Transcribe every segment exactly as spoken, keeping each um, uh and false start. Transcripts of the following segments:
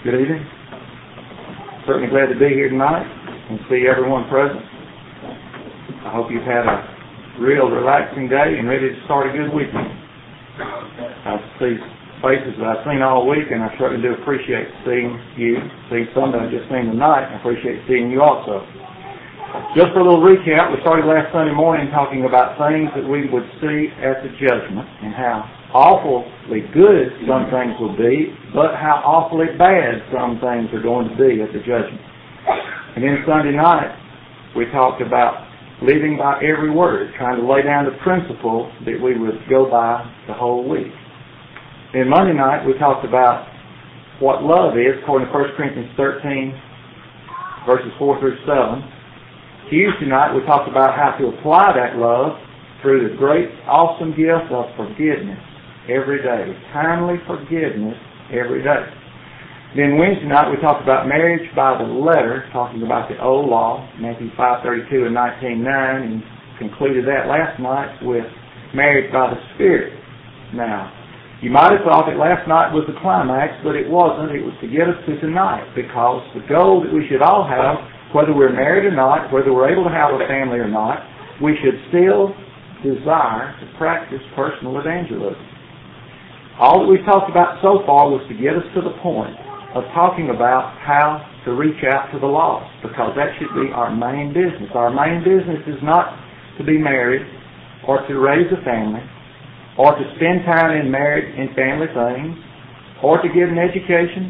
Good evening. Certainly glad to be here tonight and see everyone present. I hope you've had a real relaxing day and ready to start a good weekend. I see faces that I've seen all week, and I certainly do appreciate seeing you. Seeing some that I've just seen tonight, I appreciate seeing you also. Just for a little recap, we started last Sunday morning talking about things that we would see at the judgment and how awfully good some things will be, but how awfully bad some things are going to be at the judgment. And then Sunday night, we talked about living by every word, trying to lay down the principle that we would go by the whole week. Then Monday night, we talked about what love is, according to First Corinthians thirteen, verses four through seven. Tuesday night, we talked about how to apply that love through the great, awesome gift of forgiveness every day. Timely forgiveness every day. Then Wednesday night, we talked about marriage by the letter, talking about the old law, Matthew five thirty-two and nineteen nine, and concluded that last night with marriage by the Spirit. Now, you might have thought that last night was the climax, but it wasn't. It was to get us to tonight, because the goal that we should all have, whether we're married or not, whether we're able to have a family or not, we should still desire to practice personal evangelism. All that we've talked about so far was to get us to the point of talking about how to reach out to the lost, because that should be our main business. Our main business is not to be married or to raise a family or to spend time in marriage and family things or to get an education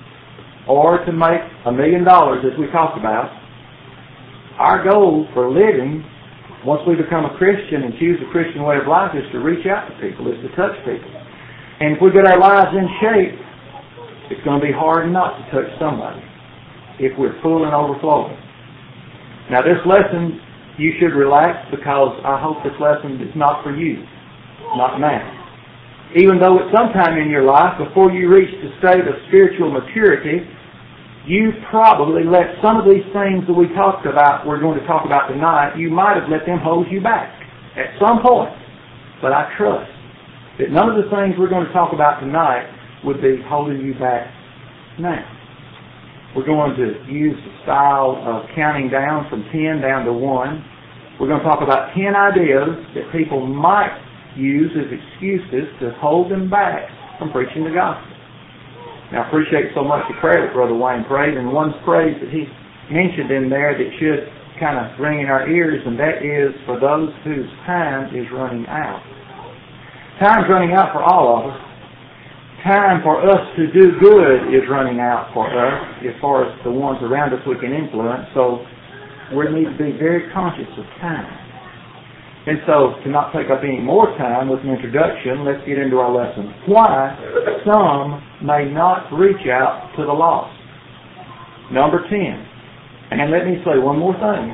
or to make a million dollars, as we talked about. Our goal for living, once we become a Christian and choose a Christian way of life, is to reach out to people, is to touch people. And if we get our lives in shape, it's going to be hard not to touch somebody if we're full and overflowing. Now, this lesson, you should relax, because I hope this lesson is not for you, not now. Even though at some time in your life, before you reach the state of spiritual maturity, you probably let some of these things that we talked about, we're going to talk about tonight, you might have let them hold you back at some point. But I trust that none of the things we're going to talk about tonight would be holding you back now. We're going to use the style of counting down from ten down to one. We're going to talk about ten ideas that people might use as excuses to hold them back from preaching the gospel. Now, I appreciate so much the prayer that Brother Wayne prayed, and one phrase that he mentioned in there that should kind of ring in our ears, and that is, for those whose time is running out. Time's running out for all of us. Time for us to do good is running out for us, as far as the ones around us we can influence, so we need to be very conscious of time. And so, to not take up any more time with an introduction, let's get into our lesson. Why some may not reach out to the lost. Number ten. And let me say one more thing.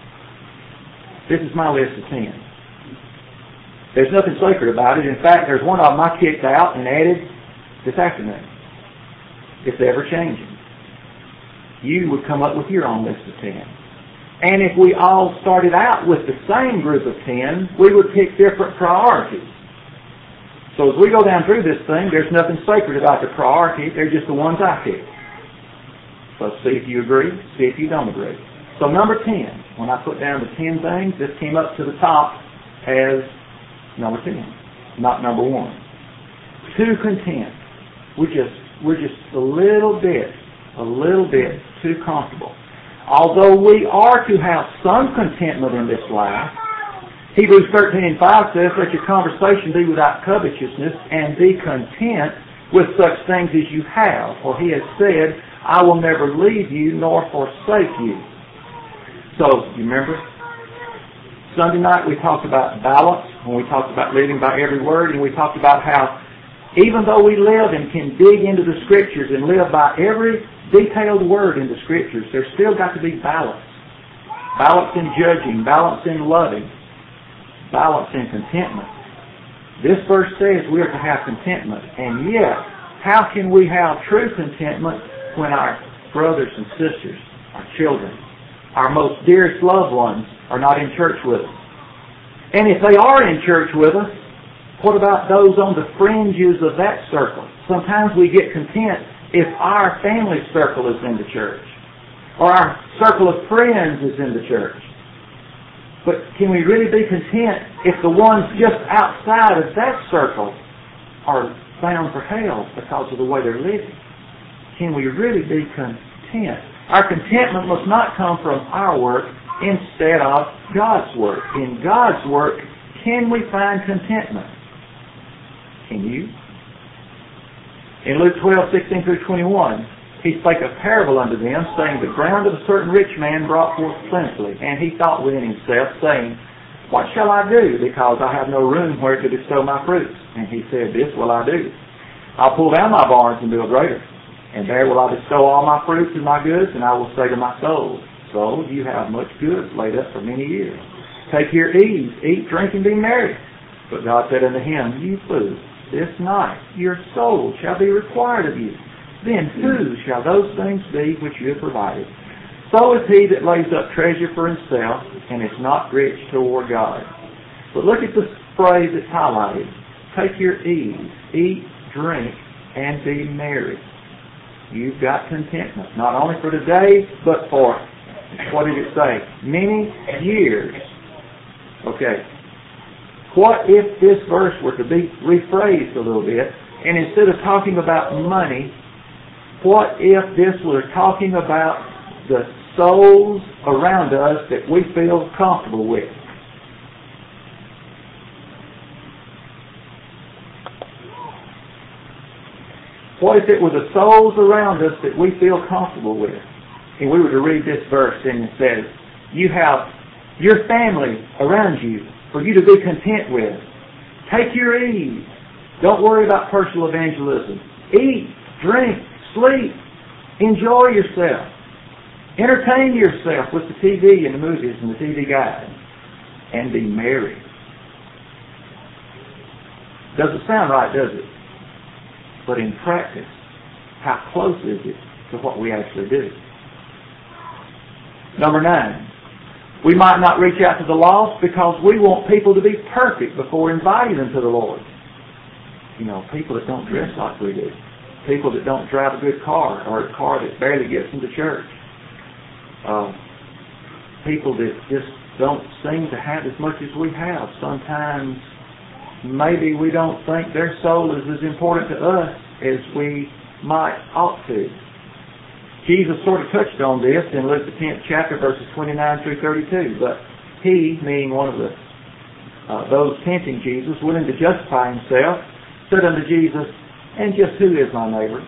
This is my list of ten. There's nothing sacred about it. In fact, there's one of them I kicked out and added this afternoon. It's ever changing. You would come up with your own list of ten. And if we all started out with the same group of ten, we would pick different priorities. So as we go down through this thing, there's nothing sacred about the priorities. They're just the ones I pick. So see if you agree, see if you don't agree. So number ten, when I put down the ten things, this came up to the top as number ten, not number one. Too content. We're just, we're just a little bit, a little bit too comfortable. Although we are to have some contentment in this life, Hebrews thirteen and five says, let your conversation be without covetousness, and be content with such things as you have. For he has said, I will never leave you nor forsake you. So, you remember? Sunday night we talked about balance, when we talked about living by every word, and we talked about how even though we live and can dig into the Scriptures and live by every detailed word in the Scriptures, there's still got to be balance. Balance in judging, balance in loving, balance in contentment. This verse says we are to have contentment, and yet, how can we have true contentment when our brothers and sisters, our children, our most dearest loved ones are not in church with us? And if they are in church with us, What about those on the fringes of that circle? Sometimes we get content if our family circle is in the church, or our circle of friends is in the church. But can we really be content if the ones just outside of that circle are bound for hell because of the way they're living? Can we really be content? Our contentment must not come from our work instead of God's work. In God's work, can we find contentment? Can you? In Luke twelve, sixteen through twenty-one, He spake a parable unto them, saying, The ground of a certain rich man brought forth plentifully. And he thought within himself, saying, What shall I do, because I have no room where to bestow my fruits? And he said, This will I do. I'll pull down my barns and build greater. And there will I bestow all my fruits and my goods, and I will say to my soul, Soul, you have much goods laid up for many years. Take your ease, eat, drink, and be merry. But God said unto him, You fool, this night your soul shall be required of you. Then who shall those things be which you have provided? So is he that lays up treasure for himself and is not rich toward God. But look at the phrase that's highlighted. Take your ease, eat, drink, and be merry. You've got contentment, not only for today, but for, what did it say? Many years. Okay. What if this verse were to be rephrased a little bit, and instead of talking about money, what if this were talking about the souls around us that we feel comfortable with? What if it were the souls around us that we feel comfortable with? And we were to read this verse and it says, you have your family around you for you to be content with. Take your ease. Don't worry about personal evangelism. Eat, drink, sleep. Enjoy yourself. Entertain yourself with the T V and the movies and the T V guides. And be merry. Doesn't sound right, does it? But in practice, how close is it to what we actually do? Number nine. We might not reach out to the lost because we want people to be perfect before inviting them to the Lord. You know, people that don't dress like we do. People that don't drive a good car, or a car that barely gets them to church. Uh, people that just don't seem to have as much as we have. Sometimes maybe we don't think their soul is as important to us as we might ought to. Jesus sort of touched on this in Luke the tenth chapter, verses twenty-nine through thirty-two. But he, meaning one of the uh, those tempting Jesus, willing to justify himself, said unto Jesus, And just who is my neighbor?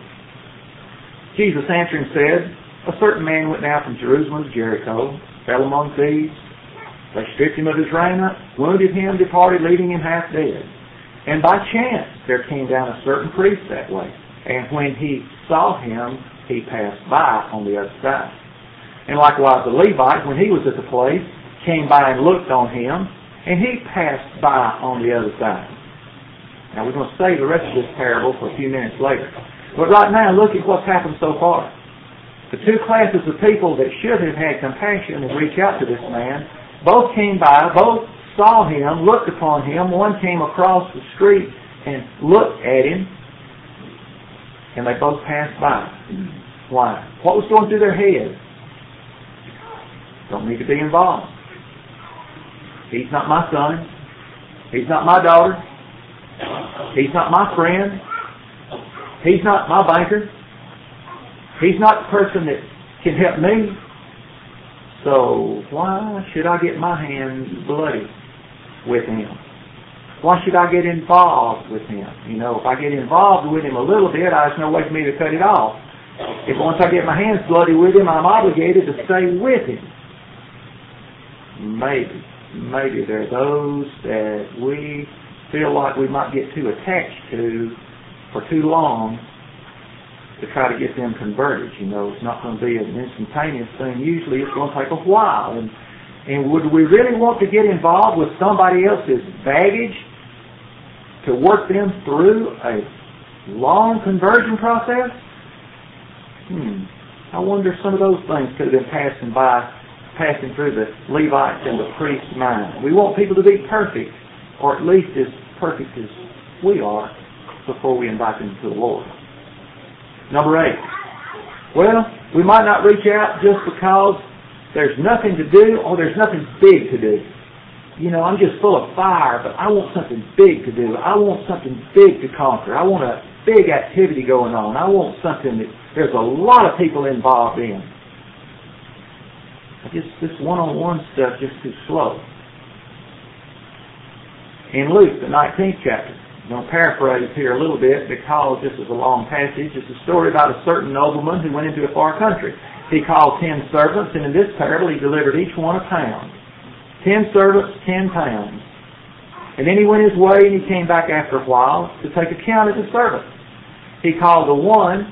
Jesus answering said, A certain man went down from Jerusalem to Jericho, fell among thieves. They stripped him of his raiment, wounded him, departed, leaving him half dead. And by chance there came down a certain priest that way. And when he saw him, he passed by on the other side. And likewise the Levite, when he was at the place, came by and looked on him, and he passed by on the other side. Now we're going to save the rest of this parable for a few minutes later. But right now, look at what's happened so far. The two classes of people that should have had compassion and reached out to this man, both came by, both saw him, looked upon him. One came across the street and looked at him, and they both passed by. Why? What was going through their heads? Don't need to be involved. He's not my son. He's not my daughter. He's not my friend. He's not my banker. He's not the person that can help me. So why should I get my hands bloody with him? Why should I get involved with him? You know, if I get involved with him a little bit, there's no way for me to cut it off. If once I get my hands bloody with him, I'm obligated to stay with him. Maybe, maybe there are those that we feel like we might get too attached to for too long to try to get them converted. You know, it's not going to be an instantaneous thing. Usually it's going to take a while. And, and would we really want to get involved with somebody else's baggage to work them through a long conversion process? Hmm. I wonder if some of those things could have been passing by, passing through the Levites and the priest's mind. We want people to be perfect, or at least as perfect as we are before we invite them to the Lord. Number eight. Well, we might not reach out just because there's nothing to do or there's nothing big to do. You know, I'm just full of fire, but I want something big to do. I want something big to conquer. I want a big activity going on. I want something that there's a lot of people involved in. I just, this one-on-one stuff just too slow. In Luke, the nineteenth chapter, I'm going to paraphrase here a little bit because this is a long passage. It's a story about a certain nobleman who went into a far country. He called ten servants, and in this parable he delivered each one a pound. Ten servants, ten pounds. And then he went his way, and he came back after a while to take account of the servants. He called the one,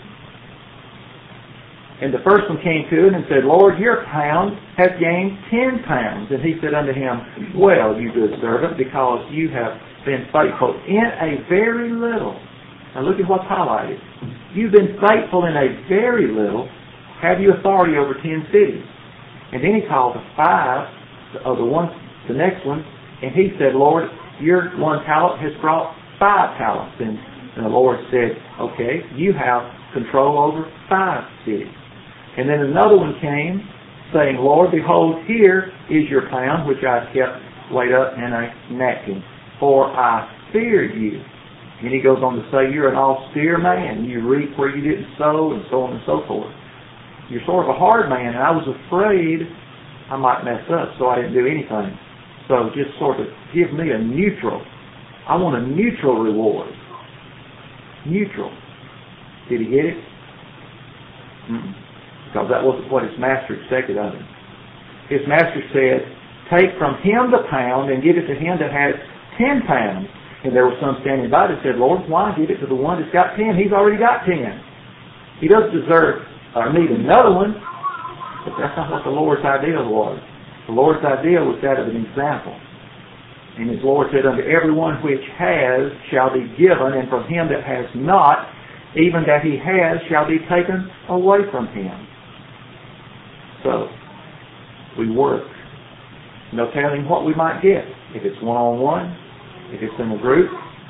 and the first one came to him and said, Lord, your pound hath gained ten pounds. And he said unto him, well, you good servant, because you have been faithful in a very little. Now look at what's highlighted. You've been faithful in a very little. Have you authority over ten cities? And then he called the five, of the one, the next one, and he said, Lord, your one talent has brought five talents. And, and the Lord said, okay, you have control over five cities. And then another one came, saying, Lord, behold, here is your pound, which I kept laid up in a napkin, for I feared you. And he goes on to say, you're an austere man. You reap where you didn't sow, and so on and so forth. You're sort of a hard man, and I was afraid I might mess up, so I didn't do anything. So just sort of give me a neutral. I want a neutral reward. Neutral. Did he get it? Mm-mm. Because that wasn't what his master expected of him. His master said, take from him the pound and give it to him that has ten pounds. And there was some standing by that said, Lord, why give it to the one that's got ten? He's already got ten. He doesn't deserve or need another one. But that's not what the Lord's idea was. The Lord's idea was that of an example. And his Lord said, unto everyone which has shall be given, and from him that has not, even that he has shall be taken away from him. So, we work. No telling what we might get. If it's one-on-one, if it's in a group,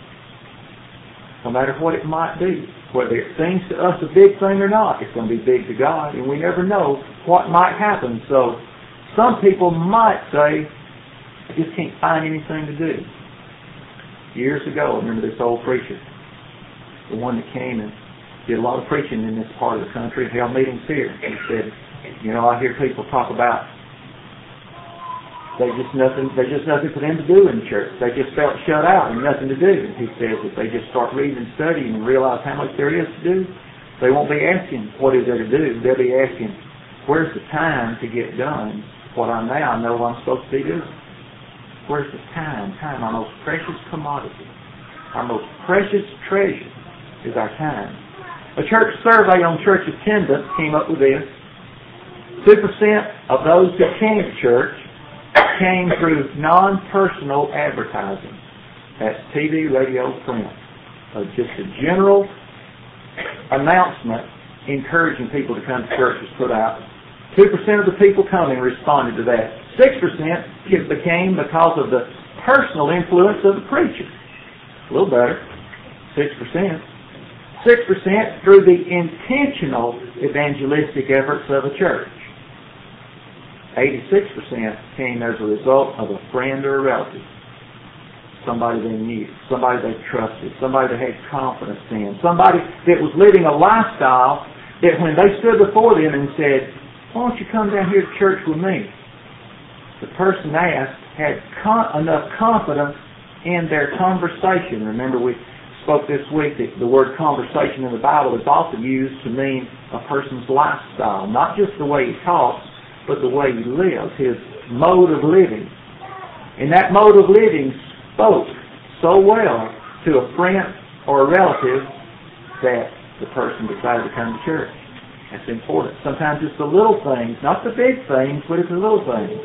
no matter what it might be. Whether it seems to us a big thing or not, it's going to be big to God, and we never know what might happen. So, some people might say, I just can't find anything to do. Years ago, I remember this old preacher, the one that came and did a lot of preaching in this part of the country, held meetings here. He said, you know, I hear people talk about They just nothing. There's just nothing for them to do in the church. They just felt shut out and nothing to do. And he says if they just start reading and studying and realize how much there is to do, they won't be asking what is there to do. They'll be asking, where's the time to get done what I now know I'm supposed to be doing? Where's the time? Time, our most precious commodity, our most precious treasure is our time. A church survey on church attendance came up with this: two percent of those who came to church came through non-personal advertising. That's T V, radio, print. Uh, just a general announcement encouraging people to come to church was put out. two percent of the people coming responded to that. six percent became because of the personal influence of the preacher. A little better. six percent. six percent through the intentional evangelistic efforts of a church. eighty-six percent came as a result of a friend or a relative. Somebody they knew, somebody they trusted, somebody they had confidence in, somebody that was living a lifestyle that when they stood before them and said, why don't you come down here to church with me? The person asked had con- enough confidence in their conversation. Remember we spoke this week that the word conversation in the Bible is often used to mean a person's lifestyle, not just the way he talks, but the way he lives, his mode of living. And that mode of living spoke so well to a friend or a relative that the person decided to come to church. That's important. Sometimes it's the little things, not the big things, but it's the little things.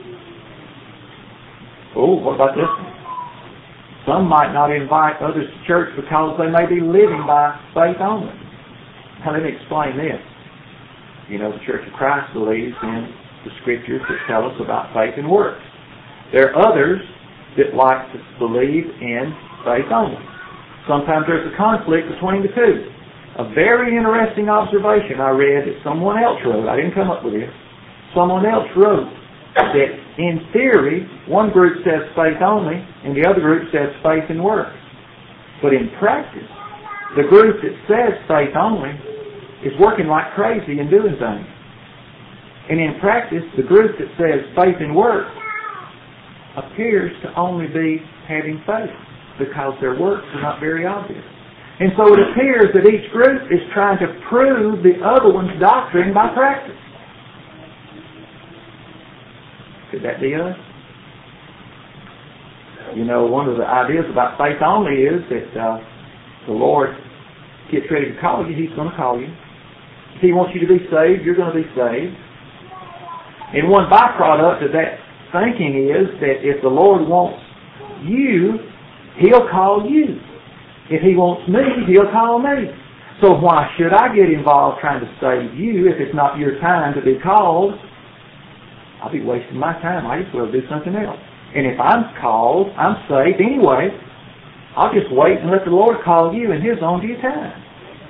Oh, what about this one? Some might not invite others to church because they may be living by faith only. Now let me explain this. You know, the Church of Christ believes in the Scriptures that tell us about faith and works. There are others that like to believe in faith only. Sometimes there's a conflict between the two. A very interesting observation I read that someone else wrote. I didn't come up with this. Someone else wrote that in theory, one group says faith only, and the other group says faith and works. But in practice, the group that says faith only is working like crazy and doing things. And in practice, the group that says faith and works appears to only be having faith because their works are not very obvious. And so it appears that each group is trying to prove the other one's doctrine by practice. Could that be us? You know, one of the ideas about faith only is that uh, the Lord gets ready to call you, He's going to call you. If He wants you to be saved, you're going to be saved. And one byproduct of that thinking is that if the Lord wants you, He'll call you. If He wants me, He'll call me. So why should I get involved trying to save you if it's not your time to be called? I'll be wasting my time. I just will do something else. And if I'm called, I'm saved anyway, I'll just wait and let the Lord call you in His own due time.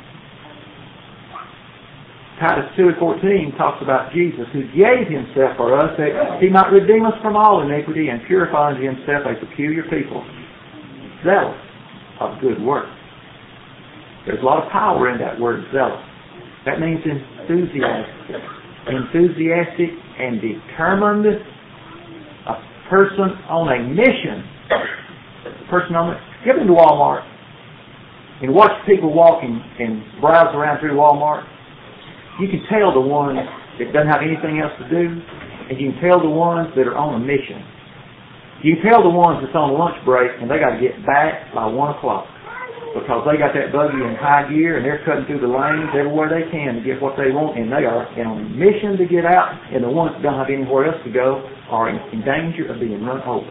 Titus two and fourteen talks about Jesus who gave Himself for us that He might redeem us from all iniquity and purify unto Himself a peculiar people, zealous of good works. There's a lot of power in that word zealous. That means enthusiastic. Enthusiastic and determined. A person on a mission. A person on a... Get into Walmart and watch people walking and browse around through Walmart. You can tell the ones that doesn't have anything else to do, and you can tell the ones that are on a mission. You can tell the ones that's on lunch break and they got to get back by one o'clock because they got that buggy in high gear and they're cutting through the lanes everywhere they can to get what they want, and they are on a mission to get out, and the ones that don't have anywhere else to go are in, in danger of being run over.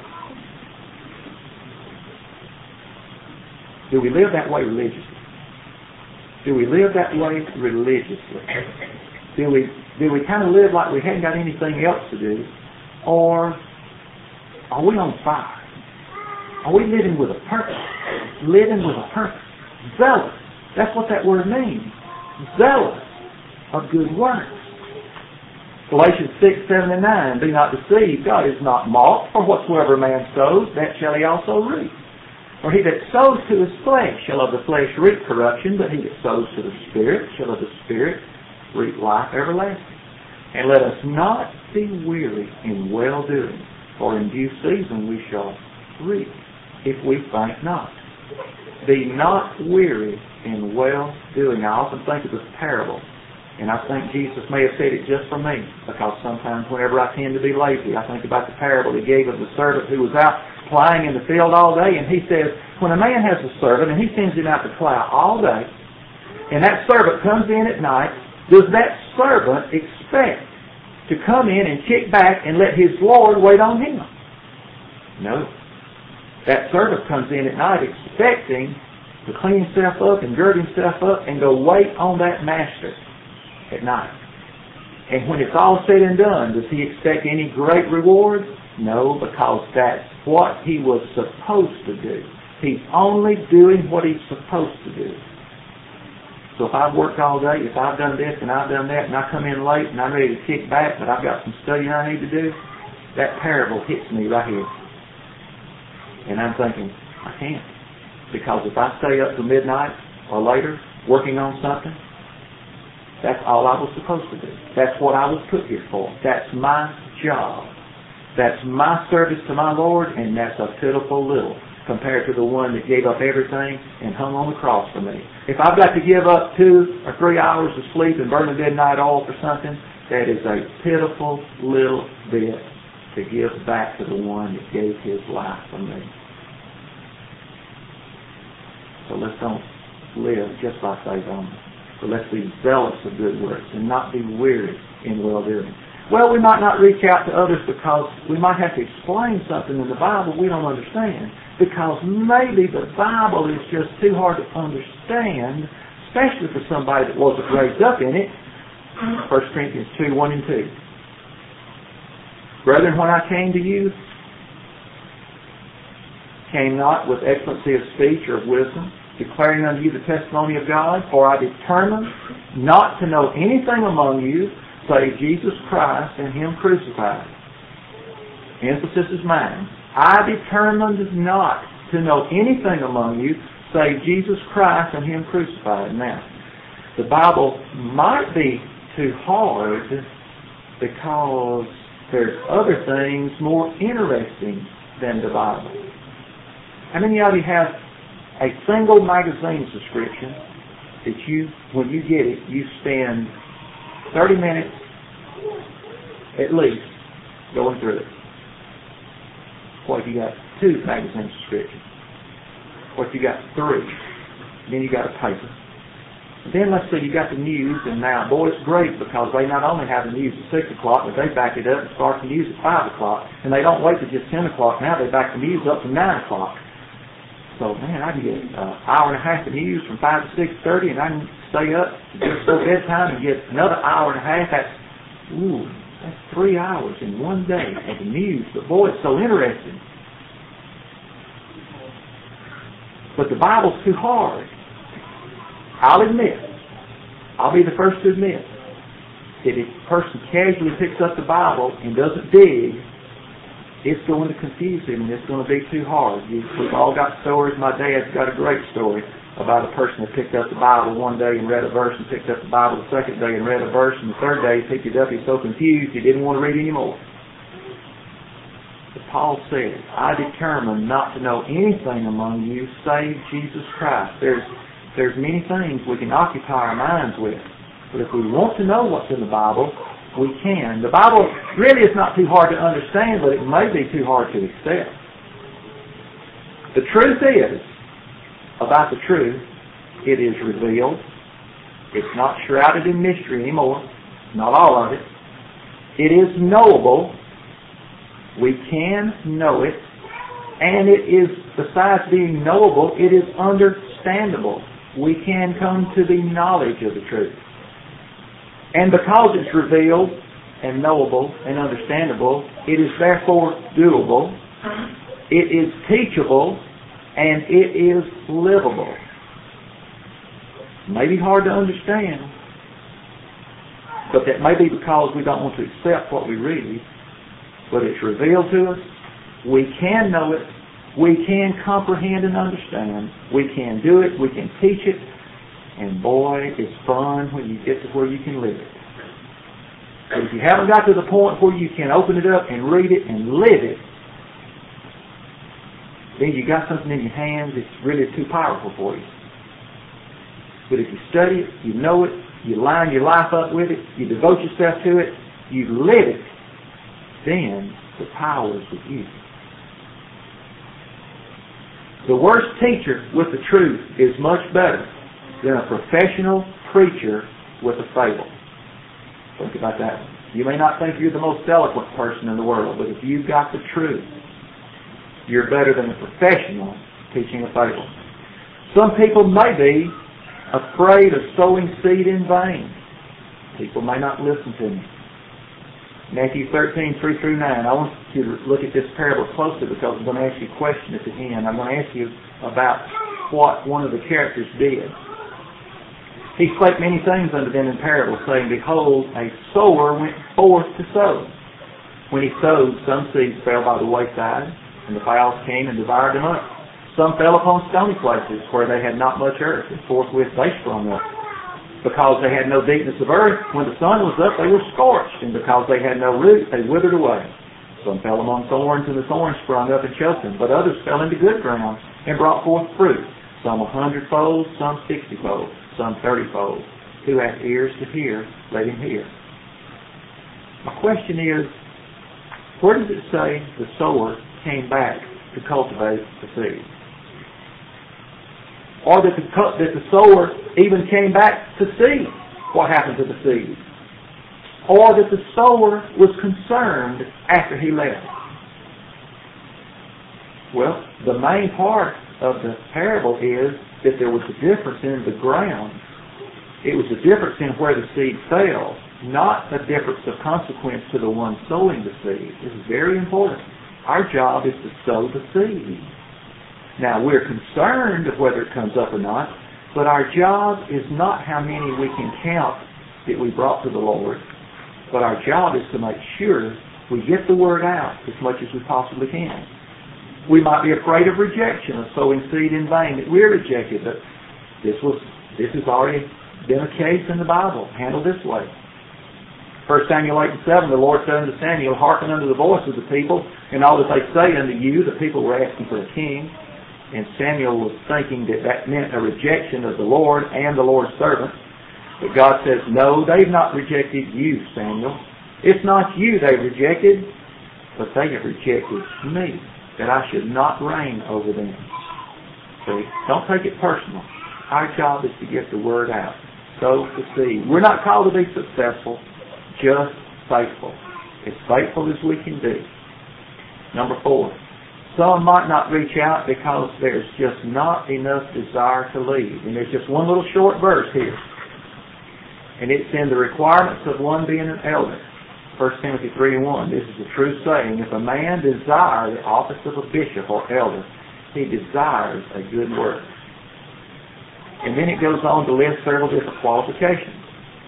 Do we live that way religiously? Do we live that way religiously? Do we do we kind of live like we haven't got anything else to do? Or are we on fire? Are we living with a purpose? Living with a purpose. Zealous. That's what that word means. Zealous of good works. Galatians six, seven, and nine. Be not deceived. God is not mocked. For whatsoever a man sows, that shall he also reap. For he that sows to his flesh shall of the flesh reap corruption, but he that sows to the Spirit shall of the Spirit reap life everlasting. And let us not be weary in well-doing, for in due season we shall reap, if we faint not. Be not weary in well-doing. I often think of this parable, and I think Jesus may have said it just for me, because sometimes whenever I tend to be lazy, I think about the parable he gave of the servant who was out ploughing in the field all day, and he says, when a man has a servant and he sends him out to plough all day, and that servant comes in at night, does that servant expect to come in and kick back and let his Lord wait on him? No. That servant comes in at night expecting to clean himself up and gird himself up and go wait on that master at night. And when it's all said and done, does he expect any great reward? No, because that's what he was supposed to do. He's only doing what he's supposed to do. So if I've worked all day, if I've done this and I've done that, and I come in late and I'm ready to kick back, but I've got some studying I need to do, that parable hits me right here. And I'm thinking, I can't. Because if I stay up till midnight or later working on something, that's all I was supposed to do. That's what I was put here for. That's my job. That's my service to my Lord, and that's a pitiful little compared to the one that gave up everything and hung on the cross for me. If I've got to give up two or three hours of sleep and burn the midnight oil for something, that is a pitiful little bit to give back to the one that gave his life for me. So let's don't live just like they don't. But let's be zealous of good works and not be weary in well-doing. Well, we might not reach out to others because we might have to explain something in the Bible we don't understand. Because maybe the Bible is just too hard to understand, especially for somebody that wasn't raised up in it. First Corinthians two, one and two. Brethren, when I came to you, came not with excellency of speech or of wisdom, declaring unto you the testimony of God, for I determined not to know anything among you save Jesus Christ and Him crucified. Emphasis is mine. I determined not to know anything among you save Jesus Christ and Him crucified. Now, the Bible might be too hard because there's other things more interesting than the Bible. How many of you have a single magazine subscription that you, when you get it, you spend thirty minutes at least going through it? What if you got two magazine subscriptions? What if you got three? Then you got a paper. Then let's say you got the news, and now, boy, it's great because they not only have the news at six o'clock, but they back it up and start the news at five o'clock. And they don't wait till just ten o'clock. Now they back the news up to nine o'clock. So, man, I can get an uh, hour and a half of news from five to six thirty, and I can stay up just till bedtime and get another hour and a half. That's, ooh, that's three hours in one day of the news. But, boy, it's so interesting. But the Bible's too hard. I'll admit, I'll be the first to admit, that if a person casually picks up the Bible and doesn't dig, it's going to confuse him and it's going to be too hard. We've all got stories. My dad's got a great story about a person that picked up the Bible one day and read a verse, and picked up the Bible the second day and read a verse, and the third day he picked it up. He's so confused he didn't want to read anymore. But Paul said, I determined not to know anything among you save Jesus Christ. There's There's many things we can occupy our minds with. But if we want to know what's in the Bible, we can. The Bible really is not too hard to understand, but it may be too hard to accept. The truth is, about the truth, it is revealed. It's not shrouded in mystery anymore. Not all of it. It is knowable. We can know it. And it is, besides being knowable, it is understandable. We can come to the knowledge of the truth. And because it's revealed and knowable and understandable, it is therefore doable, it is teachable, and it is livable. It may be hard to understand, but that may be because we don't want to accept what we read, but it's revealed to us. We can know it. We can comprehend and understand. We can do it. We can teach it. And boy, it's fun when you get to where you can live it. But if you haven't got to the point where you can open it up and read it and live it, then you got something in your hands that's really too powerful for you. But if you study it, you know it, you line your life up with it, you devote yourself to it, you live it, then the power is with you. The worst teacher with the truth is much better than a professional preacher with a fable. Think about that. You may not think you're the most eloquent person in the world, but if you've got the truth, you're better than a professional teaching a fable. Some people may be afraid of sowing seed in vain. People may not listen to me. Matthew thirteen, three through nine. I want you to look at this parable closely because I'm going to ask you a question at the end. I'm going to ask you about what one of the characters did. He spake many things unto them in parables, saying, Behold, a sower went forth to sow. When he sowed, some seeds fell by the wayside, and the fowls came and devoured them up. Some fell upon stony places where they had not much earth, and forthwith they sprung up. Because they had no deepness of earth, when the sun was up, they were scorched, and because they had no root, they withered away. Some fell among thorns, and the thorns sprung up and choked them. But others fell into good ground and brought forth fruit, some a hundredfold, some sixtyfold, some thirtyfold. Who hath ears to hear, let him hear. My question is, where does it say the sower came back to cultivate the seed? Or that the, that the sower even came back to see what happened to the seed. Or that the sower was concerned after he left. Well, the main part of the parable is that there was a difference in the ground. It was a difference in where the seed fell, not a difference of consequence to the one sowing the seed. This is very important. Our job is to sow the seed. Now, we're concerned of whether it comes up or not, but our job is not how many we can count that we brought to the Lord, but our job is to make sure we get the word out as much as we possibly can. We might be afraid of rejection, of sowing seed in vain, that we're rejected, but this was this has already been a case in the Bible, handled this way. First Samuel eight and seven, the Lord said unto Samuel, hearken unto the voice of the people, and all that they say unto you. The people were asking for a king, and Samuel was thinking that that meant a rejection of the Lord and the Lord's servant. But God says, no, they've not rejected you, Samuel. It's not you they've rejected, but they have rejected me, that I should not reign over them. See, don't take it personal. Our job is to get the word out. Sow the seed. We're not called to be successful, just faithful. As faithful as we can be. Number four, some might not reach out because there's just not enough desire to lead. And there's just one little short verse here. And it's in the requirements of one being an elder. First Timothy three and one. This is a true saying. If a man desire the office of a bishop or elder, he desires a good work. And then it goes on to list several different qualifications.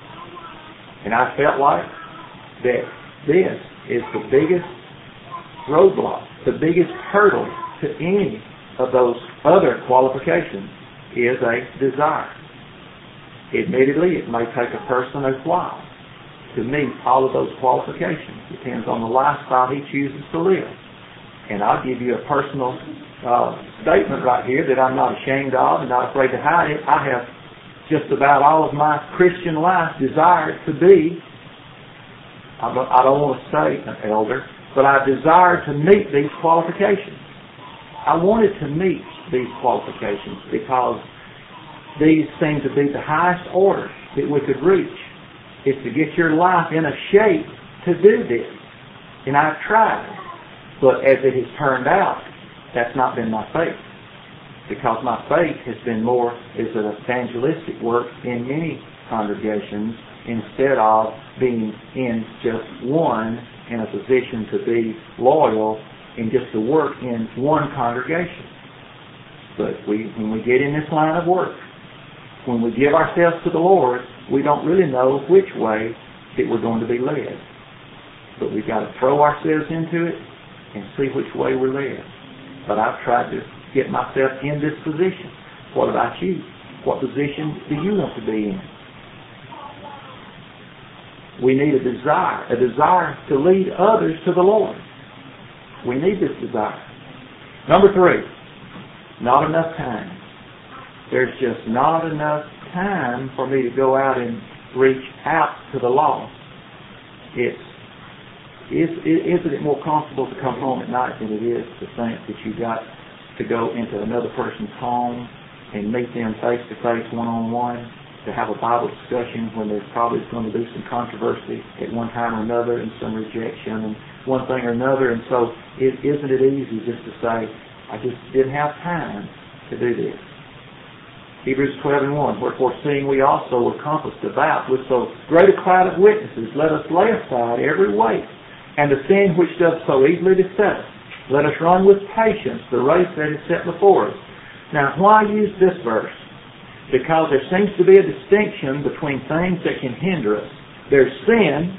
And I felt like that this is the biggest roadblock, the biggest hurdle to any of those other qualifications is a desire. Admittedly, it may take a person a while to meet all of those qualifications. Depends on the lifestyle he chooses to live. And I'll give you a personal uh, statement right here that I'm not ashamed of and not afraid to hide it. I have just about all of my Christian life desired to be, I don't, I don't want to say an elder, but I desired to meet these qualifications. I wanted to meet these qualifications because these seem to be the highest order that we could reach, is to get your life in a shape to do this. And I've tried. But as it has turned out, that's not been my faith. Because my faith has been more as an evangelistic work in many congregations instead of being in just one in a position to be loyal and just to work in one congregation. But we, when we get in this line of work, when we give ourselves to the Lord, we don't really know which way that we're going to be led. But we've got to throw ourselves into it and see which way we're led. But I've tried to get myself in this position. What about you? What position do you want to be in? We need a desire, a desire to lead others to the Lord. We need this desire. Number three, not enough time. There's just not enough time for me to go out and reach out to the lost. It's Is, isn't it more comfortable to come home at night than it is to think that you got to go into another person's home and meet them face-to-face, one-on-one, to have a Bible discussion when there's probably going to be some controversy at one time or another and some rejection and one thing or another. And so it, isn't it easy just to say, I just didn't have time to do this. Hebrews twelve and one, wherefore seeing we also were compassed about with so great a cloud of witnesses, let us lay aside every weight and the sin which doth so easily beset us. Let us run with patience the race that is set before us. Now, why use this verse? Because there seems to be a distinction between things that can hinder us. There's sin.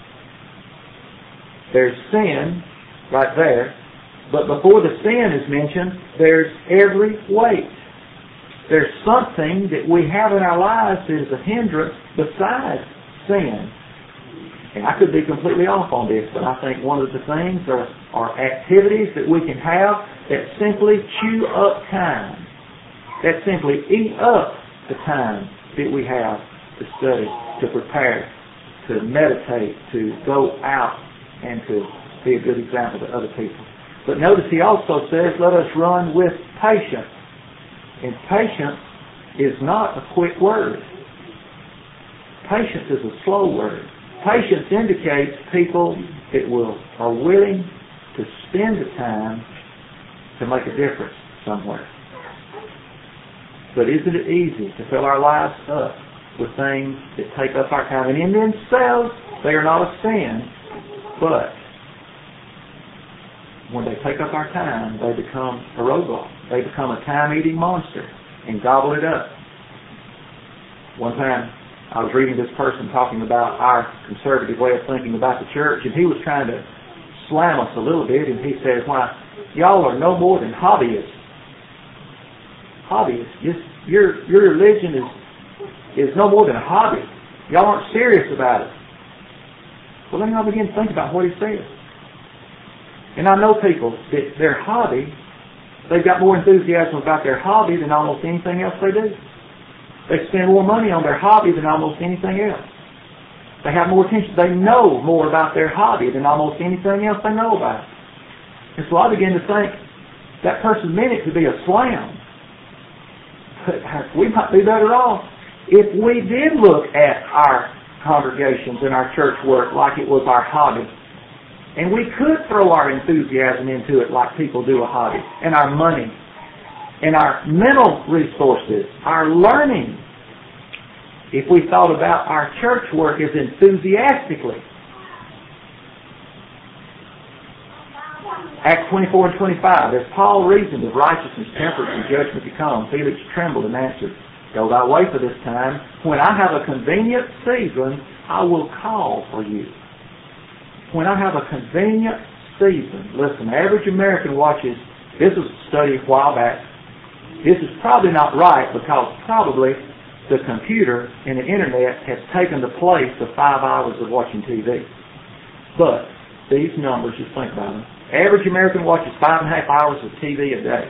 There's sin right there. But before the sin is mentioned, there's every weight. There's something that we have in our lives that is a hindrance besides sin. And I could be completely off on this, but I think one of the things are, are activities that we can have that simply chew up time. That simply eat up the time that we have to study, to prepare, to meditate, to go out and to be a good example to other people. But notice he also says, let us run with patience. And patience is not a quick word. Patience is a slow word. Patience indicates people that will are willing to spend the time to make a difference somewhere. But isn't it easy to fill our lives up with things that take up our time? And in themselves, they are not a sin, but when they take up our time, they become a roadblock. they become a time-eating monster and gobble it up. One time, I was reading this person talking about our conservative way of thinking about the church, and he was trying to slam us a little bit, and he says, why, y'all are no more than hobbyists. Hobbyists. Just, your, your religion is, is no more than a hobby. Y'all aren't serious about it. Well, then I'll begin to think about what he says. And I know people that their hobby, they've got more enthusiasm about their hobby than almost anything else they do. They spend more money on their hobby than almost anything else. They have more attention. They know more about their hobby than almost anything else they know about. And so I begin to think, that person meant it to be a slam. But we might be better off if we did look at our congregations and our church work like it was our hobby. And we could throw our enthusiasm into it like people do a hobby. And our money. And our mental resources. Our learning. If we thought about our church work as enthusiastically. Acts twenty-four and twenty-five. As Paul reasoned of righteousness, temperance, and judgment to come, Felix trembled and answered, Go thy way for this time. When I have a convenient season, I will call for you. When I have a convenient season. Listen, the average American watches, this was a study a while back. This is probably not right because probably the computer and the internet has taken the place of five hours of watching T V. But these numbers, just think about them. Average American watches five and a half hours of T V a day.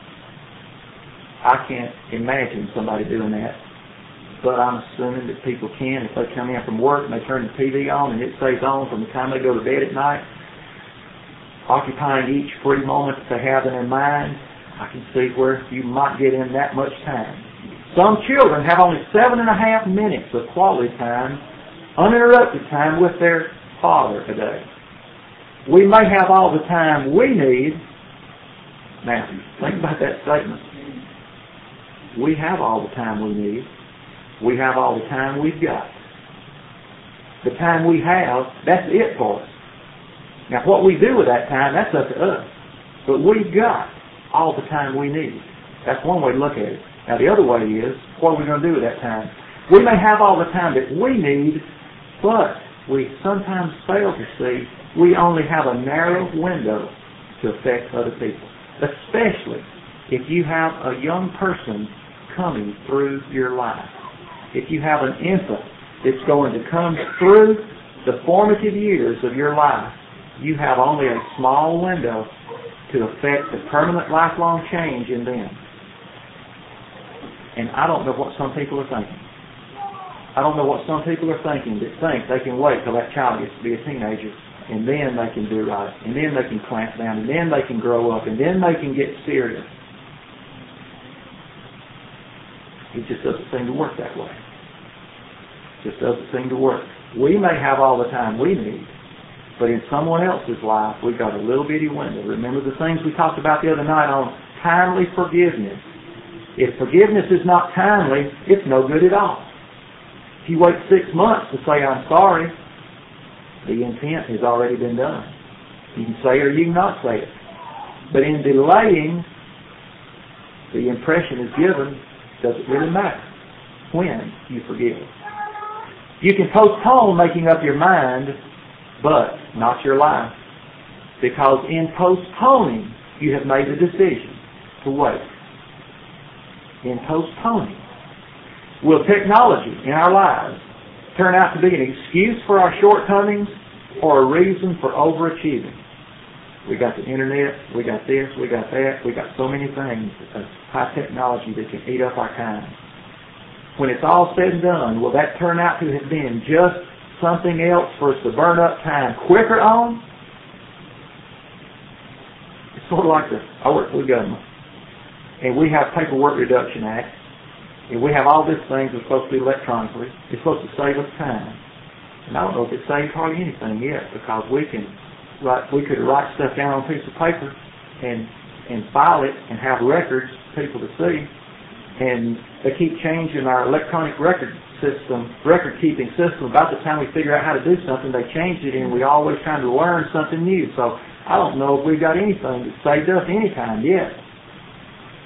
I can't imagine somebody doing that. But I'm assuming that people can. If they come in from work and they turn the T V on and it stays on from the time they go to bed at night, occupying each free moment that they have in their mind, I can see where you might get in that much time. Some children have only seven and a half minutes of quality time, uninterrupted time with their father a day. We may have all the time we need. Now, think about that statement. We have all the time we need. We have all the time we've got. The time we have, that's it for us. Now, what we do with that time, that's up to us. But we've got all the time we need. That's one way to look at it. Now, the other way is, what are we going to do with that time? We may have all the time that we need, but we sometimes fail to see we only have a narrow window to affect other people. Especially if you have a young person coming through your life. If you have an infant that's going to come through the formative years of your life, you have only a small window to affect the permanent lifelong change in them. And I don't know what some people are thinking. I don't know what some people are thinking that think they can wait till that child gets to be a teenager and then they can do right, and then they can clamp down, and then they can grow up, and then they can get serious. It just doesn't seem to work that way. It just doesn't seem to work. We may have all the time we need, but in someone else's life, we've got a little bitty window. Remember the things we talked about the other night on timely forgiveness. If forgiveness is not timely, it's no good at all. If you wait six months to say, I'm sorry, the intent has already been done. You can say it or you can not say it. But in delaying, the impression is given, does it really matter when you forgive. You can postpone making up your mind, but not your life. Because in postponing, you have made the decision to wait. In postponing. Will technology in our lives turn out to be an excuse for our shortcomings or a reason for overachieving? We got the internet, we got this, we got that, we got so many things of high technology that can eat up our time. When it's all said and done, will that turn out to have been just something else for us to burn up time quicker on? It's sort of like this. I work for the government, and we have Paperwork Reduction Act, and we have all these things that are supposed to be electronically. It's supposed to save us time. And I don't know if it saves hardly anything yet, because we can write, we could write stuff down on a piece of paper and and file it and have records for people to see. And they keep changing our electronic record system, record keeping system. About the time we figure out how to do something, they changed it, and we're always trying to learn something new. So I don't know if we've got anything that saved us any time yet.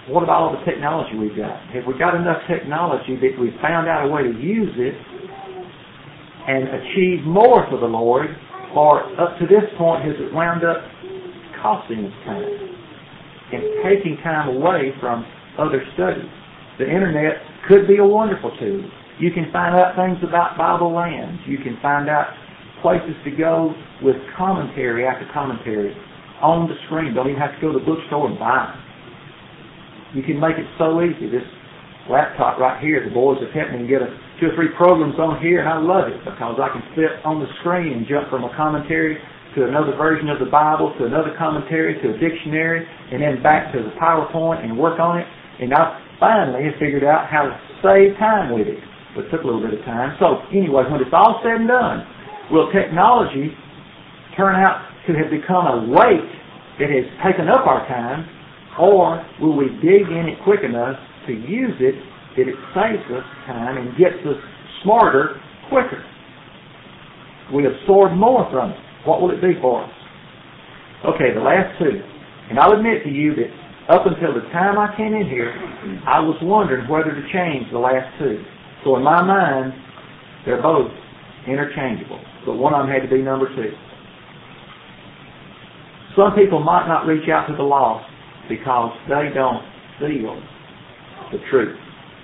what about all the technology we've got? Have we got enough technology that we've found out a way to use it and achieve more for the Lord, or up to this point has it wound up costing us time and taking time away from other studies? The Internet could be a wonderful tool. You can find out things about Bible lands. You can find out places to go with commentary after commentary on the screen. Don't even have to go to the bookstore and buy them. You can make it so easy. This laptop right here, the boys have helped me get a, two or three programs on here, and I love it because I can sit on the screen and jump from a commentary to another version of the Bible, to another commentary, to a dictionary, and then back to the PowerPoint and work on it. And I finally have figured out how to save time with it. But it took a little bit of time. So anyway, when it's all said and done, will technology turn out to have become a weight that has taken up our time, or will we dig in it quick enough to use it that it saves us time and gets us smarter quicker? We absorb more from it. What will it be for us? Okay, the last two. And I'll admit to you that up until the time I came in here, I was wondering whether to change the last two. So in my mind, they're both interchangeable. But one of them had to be number two. Some people might not reach out to the lost because they don't feel the truth.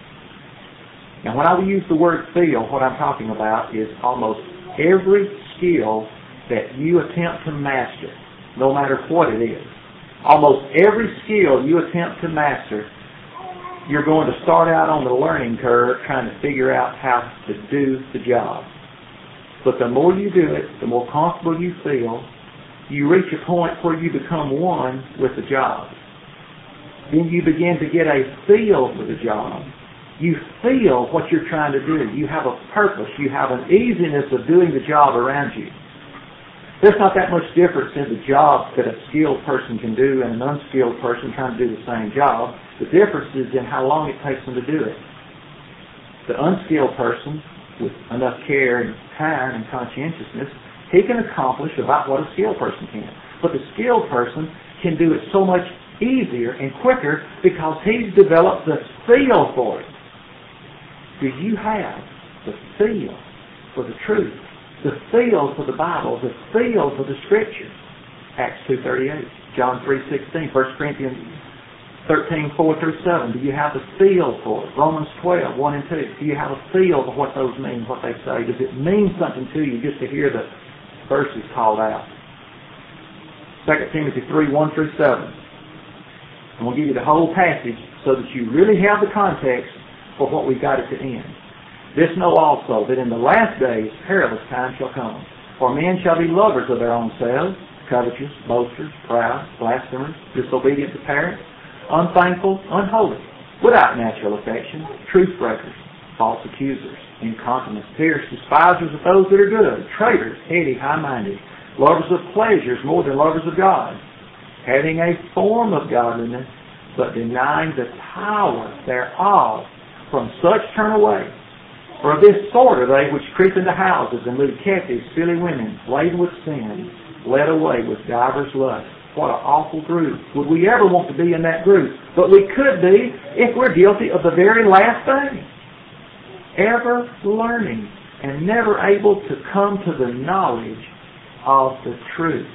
Now, when I use the word feel, what I'm talking about is almost every skill that you attempt to master, no matter what it is. Almost every skill you attempt to master, you're going to start out on the learning curve trying to figure out how to do the job. But the more you do it, the more comfortable you feel, you reach a point where you become one with the job. Then you begin to get a feel for the job. You feel what you're trying to do. You have a purpose. You have an easiness of doing the job around you. There's not that much difference in the job that a skilled person can do and an unskilled person trying to do the same job. The difference is in how long it takes them to do it. The unskilled person, with enough care and time and conscientiousness, he can accomplish about what a skilled person can. But the skilled person can do it so much easier and quicker because he's developed the feel for it. Do you have the feel for the truth? The feel for the Bible, the feel for the Scripture? Acts two thirty-eight, John three sixteen, First Corinthians thirteen four through seven. Do you have the feel for it? Romans twelve one and two. Do you have a feel for what those mean, what they say? Does it mean something to you just to hear the verses called out? Second Timothy three one through seven. And we'll give you the whole passage so that you really have the context for what we've got at the end. This know also, that in the last days perilous times shall come. For men shall be lovers of their own selves, covetous, boasters, proud, blasphemers, disobedient to parents, unthankful, unholy, without natural affection, truth breakers, false accusers, incontinent, fierce, despisers of those that are good, traitors, heady, high-minded, lovers of pleasures more than lovers of God, having a form of godliness, but denying the power thereof. From such turn away. For of this sort are they which creep into houses and lead captive silly women, laden with sin, led away with divers lusts. What an awful group. Would we ever want to be in that group? But we could be if we're guilty of the very last thing. Ever learning and never able to come to the knowledge of the truth.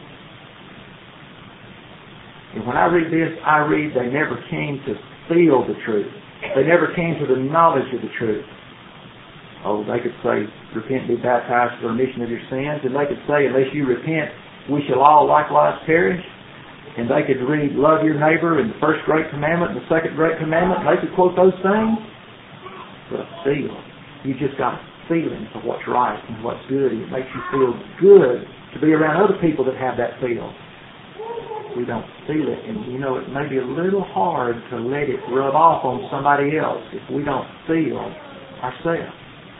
And when I read this, I read they never came to feel the truth. They never came to the knowledge of the truth. Oh, they could say, repent and be baptized for the remission of your sins. And they could say, unless you repent, we shall all likewise perish. And they could read, love your neighbor and the first great commandment and the second great commandment. And they could quote those things. But a feel. You just got a feeling for what's right and what's good. It makes you feel good to be around other people that have that feel. We don't feel it, and you know, it may be a little hard to let it rub off on somebody else if we don't feel ourselves.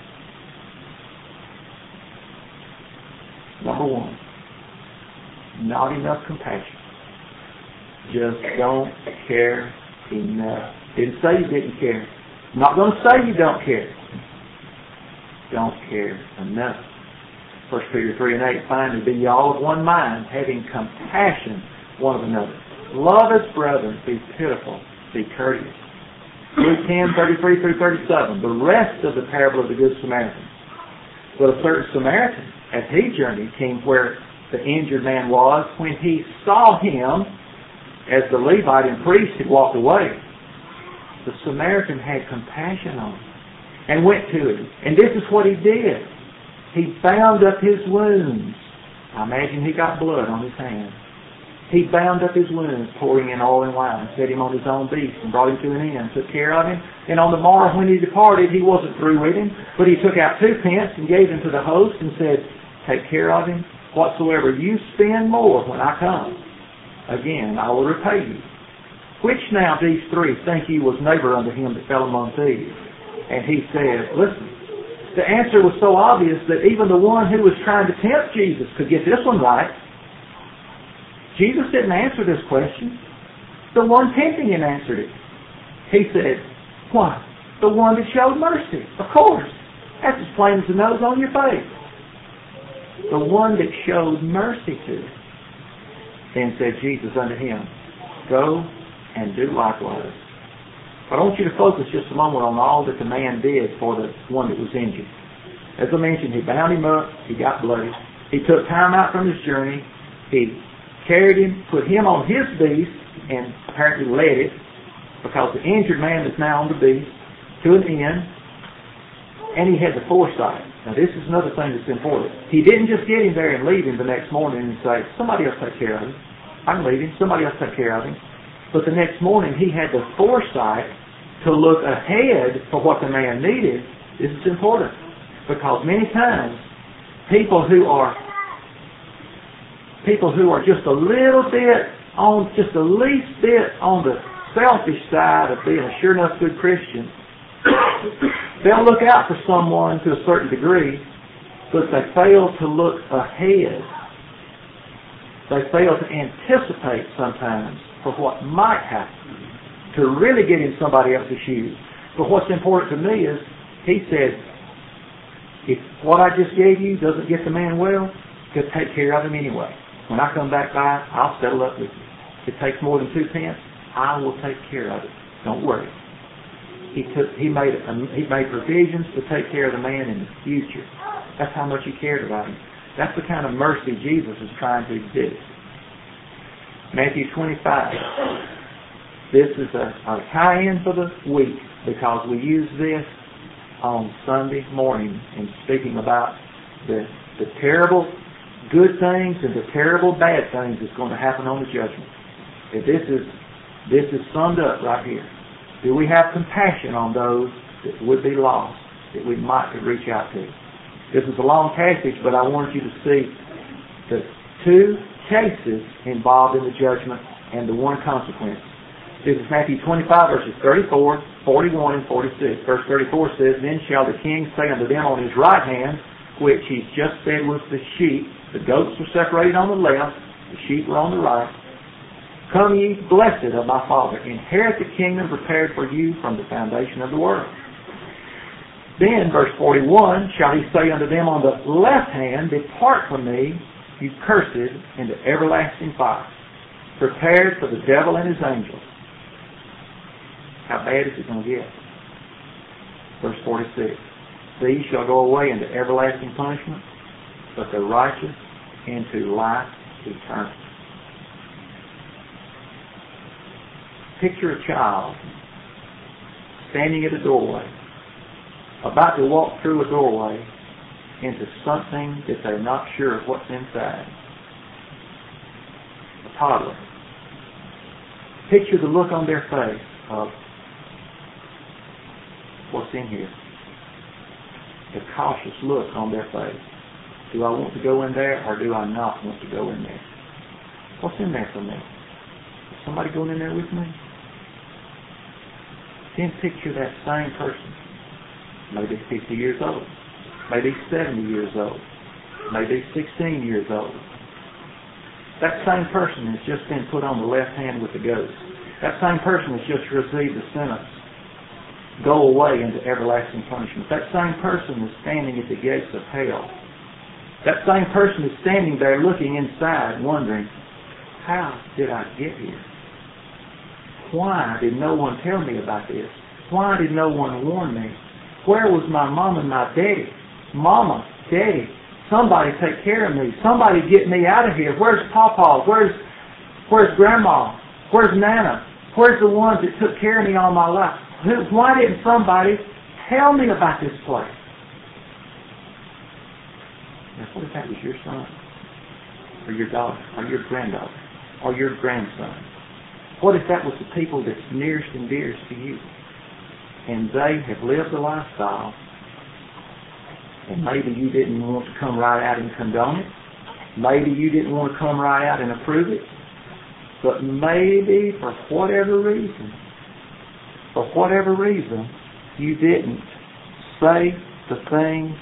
Number one, not enough compassion. Just don't care enough. Didn't say you didn't care. I'm not going to say you don't care. Don't care enough. First Peter three and eight, finally, be ye all of one mind, having compassion one of another. Love as brethren, be pitiful, be courteous. Luke ten, thirty-three through thirty-seven, the rest of the parable of the Good Samaritan. But a certain Samaritan, as he journeyed, came where the injured man was. When he saw him, as the Levite and priest had walked away, the Samaritan had compassion on him and went to him. And this is what he did. He bound up his wounds. I imagine he got blood on his hands. He bound up his wounds, pouring in oil and wine, set him on his own beast, and brought him to an inn, took care of him. And on the morrow when he departed, he wasn't through with him, but he took out two pence and gave them to the host and said, take care of him. Whatsoever you spend more when I come, again I will repay you. Which now these three think ye was neighbor unto him that fell among thieves? And he said, listen, the answer was so obvious that even the one who was trying to tempt Jesus could get this one right. Jesus didn't answer this question. The one tempting him answered it. He said, why? The one that showed mercy. Of course. That's as plain as the nose on your face. The one that showed mercy to him. Then said Jesus unto him, go and do likewise. But I want you to focus just a moment on all that the man did for the one that was injured. As I mentioned, he bound him up. He got bloody. He took time out from his journey. He carried him, put him on his beast, and apparently led it, because the injured man is now on the beast, to an inn, and he had the foresight. Now this is another thing that's important. He didn't just get him there and leave him the next morning and say, somebody else take care of him. I can leave him. Somebody else take care of him. But the next morning he had the foresight to look ahead for what the man needed. This is important, because many times people who are People who are just a little bit on, just the least bit on the selfish side of being a sure enough good Christian, they'll look out for someone to a certain degree, but they fail to look ahead. They fail to anticipate sometimes for what might happen to really get in somebody else's shoes. But what's important to me is, he said, if what I just gave you doesn't get the man well, go take care of him anyway. When I come back by, I'll settle up with you. If it takes more than two pence, I will take care of it. Don't worry. He took, he made, um, he made provisions to take care of the man in the future. That's how much he cared about him. That's the kind of mercy Jesus is trying to exhibit. Matthew twenty-five. This is a, a tie-in for the week, because we use this on Sunday morning in speaking about the the terrible good things and the terrible bad things that's going to happen on the judgment. If this is this is summed up right here. Do we have compassion on those that would be lost, that we might could reach out to? This is a long passage, but I want you to see the two cases involved in the judgment and the one consequence. This is Matthew twenty-five, verses thirty-four, forty-one, and forty-six. Verse thirty-four says, then shall the king say unto them on his right hand, which he's just fed with the sheep, the goats were separated on the left, the sheep were on the right. Come ye blessed of my Father, inherit the kingdom prepared for you from the foundation of the world. Then, verse forty-one, shall he say unto them on the left hand, depart from me, you cursed, into everlasting fire, prepared for the devil and his angels. How bad is it going to get? Verse forty-six, these shall go away into everlasting punishment, but the righteous into life eternal. Picture a child standing at a doorway, about to walk through a doorway into something that they're not sure of what's inside. A toddler. Picture the look on their face of what's in here. The cautious look on their face. Do I want to go in there, or do I not want to go in there? What's in there for me? Is somebody going in there with me? Then picture that same person. Maybe fifty years old. Maybe seventy years old. Maybe sixteen years old. That same person has just been put on the left hand with the ghost. That same person has just received the sentence. Go away into everlasting punishment. That same person is standing at the gates of hell. That same person is standing there looking inside, wondering, how did I get here? why did no one tell me about this? Why did no one warn me? Where was my mom and my daddy? Mama, daddy, somebody take care of me. Somebody get me out of here. Where's Pawpaw? Where's, where's Grandma? Where's Nana? Where's the ones that took care of me all my life? Who, why didn't somebody tell me about this place? Now, what if that was your son? Or your daughter? Or your granddaughter? Or your grandson? What if that was the people that's nearest and dearest to you? And they have lived a lifestyle, and maybe you didn't want to come right out and condone it. Maybe you didn't want to come right out and approve it. But maybe for whatever reason, for whatever reason, you didn't say the things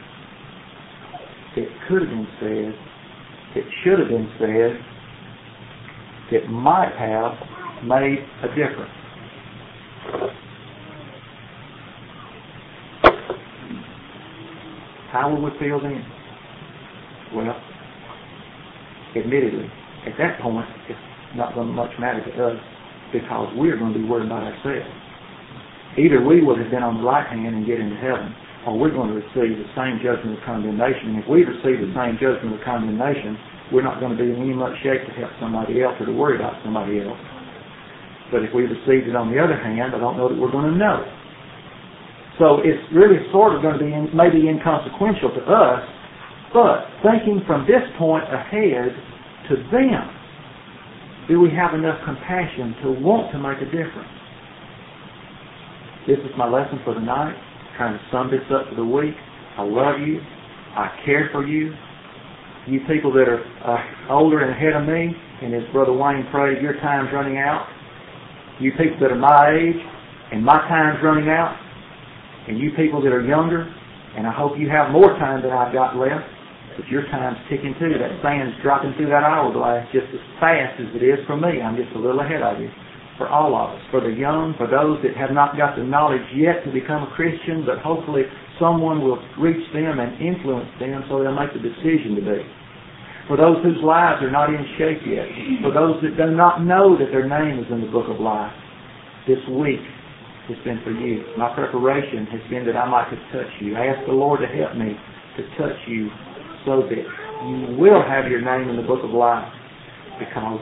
that could have been said, that should have been said, that might have made a difference. How would we feel then? Well, admittedly, at that point, it's not going to much matter to us because we're going to be worried about ourselves. Either we would have been on the right hand and get into heaven, or we're going to receive the same judgment of condemnation. And if we receive the same judgment of condemnation, we're not going to be in any much shape to help somebody else or to worry about somebody else. But if we received it on the other hand, I don't know that we're going to know. So it's really sort of going to be in, maybe inconsequential to us, but thinking from this point ahead to them, do we have enough compassion to want to make a difference? This is my lesson for the night. Trying to sum this up for the week. I love you. I care for you. You people that are uh, older and ahead of me, and as Brother Wayne prayed, your time's running out. You people that are my age, and my time's running out. And you people that are younger, and I hope you have more time than I've got left, but your time's ticking too. That sand's dropping through that hourglass just as fast as it is for me. I'm just a little ahead of you. For all of us. For the young, for those that have not got the knowledge yet to become a Christian, but hopefully someone will reach them and influence them so they'll make the decision to be. For those whose lives are not in shape yet. For those that do not know that their name is in the book of life. This week has been for you. My preparation has been that I might touch you. I ask the Lord to help me to touch you so that you will have your name in the book of life, because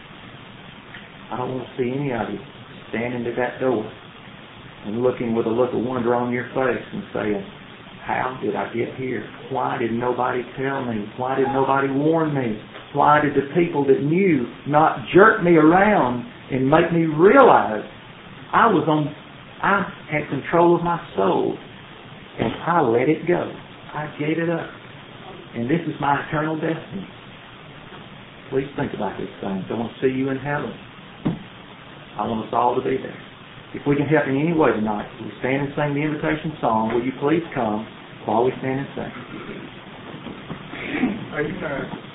I don't want to see any of you standing at that door and looking with a look of wonder on your face and saying, how did I get here? Why did nobody tell me? Why did nobody warn me? Why did the people that knew not jerk me around and make me realize I was on I had control of my soul, and I let it go. I gave it up. And this is my eternal destiny. Please think about these things. I want to see you in heaven. I want us all to be there. If we can help in any way tonight, we stand and sing the invitation song. Will you please come while we stand and sing? Amen.